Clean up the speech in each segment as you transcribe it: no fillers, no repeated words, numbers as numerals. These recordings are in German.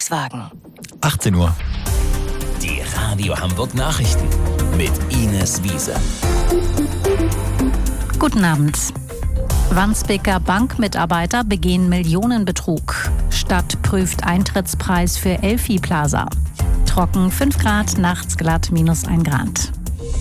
Volkswagen. 18 Uhr. Die Radio Hamburg Nachrichten mit Ines Wiese. Guten Abend. Wandsbeker Bankmitarbeiter begehen Millionenbetrug. Stadt prüft Eintrittspreis für Elfi Plaza. Trocken 5 Grad, nachts glatt -1 Grad.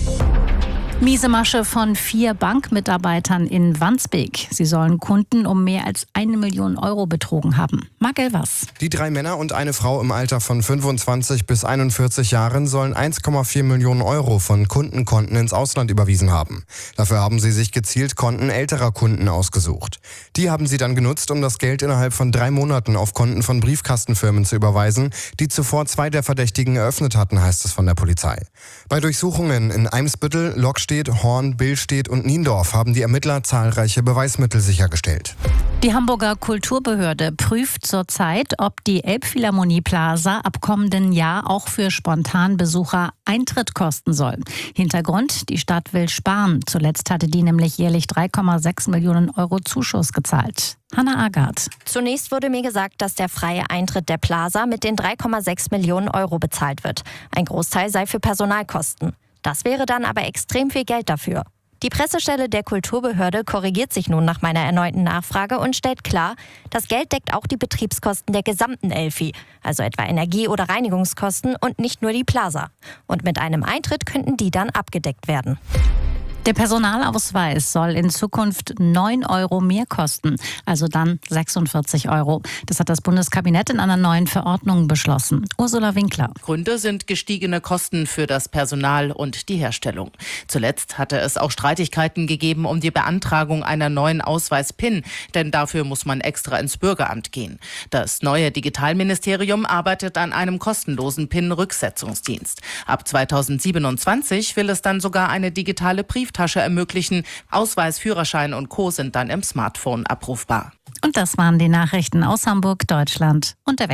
Miese Masche von 4 Bankmitarbeitern in Wandsbek. Sie sollen Kunden um mehr als 1 Million Euro betrogen haben. Marc Elvers. Die 3 Männer und eine Frau im Alter von 25 bis 41 Jahren sollen 1,4 Millionen Euro von Kundenkonten ins Ausland überwiesen haben. Dafür haben sie sich gezielt Konten älterer Kunden ausgesucht. Die haben sie dann genutzt, um das Geld innerhalb von 3 Monaten auf Konten von Briefkastenfirmen zu überweisen, die zuvor 2 der Verdächtigen eröffnet hatten, heißt es von der Polizei. Bei Durchsuchungen in Eimsbüttel, Lokstedt, Horn, Billstedt und Niendorf haben die Ermittler zahlreiche Beweismittel sichergestellt. Die Hamburger Kulturbehörde prüft zurzeit, ob die Elbphilharmonie Plaza ab kommenden Jahr auch für Spontanbesucher Eintritt kosten soll. Hintergrund: Die Stadt will sparen. Zuletzt hatte die nämlich jährlich 3,6 Millionen Euro Zuschuss gezahlt. Hannah Agard. Zunächst wurde mir gesagt, dass der freie Eintritt der Plaza mit den 3,6 Millionen Euro bezahlt wird. Ein Großteil sei für Personalkosten. Das wäre dann aber extrem viel Geld dafür. Die Pressestelle der Kulturbehörde korrigiert sich nun nach meiner erneuten Nachfrage und stellt klar, das Geld deckt auch die Betriebskosten der gesamten Elfi, also etwa Energie- oder Reinigungskosten und nicht nur die Plaza. Und mit einem Eintritt könnten die dann abgedeckt werden. Der Personalausweis soll in Zukunft 9 Euro mehr kosten, also dann 46 Euro. Das hat das Bundeskabinett in einer neuen Verordnung beschlossen. Ursula Winkler. Gründe sind gestiegene Kosten für das Personal und die Herstellung. Zuletzt hatte es auch Streitigkeiten gegeben um die Beantragung einer neuen Ausweis-PIN, denn dafür muss man extra ins Bürgeramt gehen. Das neue Digitalministerium arbeitet an einem kostenlosen PIN-Rücksetzungsdienst. Ab 2027 will es dann sogar eine digitale Brieftasche ermöglichen. Ausweis, Führerschein und Co. sind dann im Smartphone abrufbar. Und das waren die Nachrichten aus Hamburg, Deutschland und der Welt.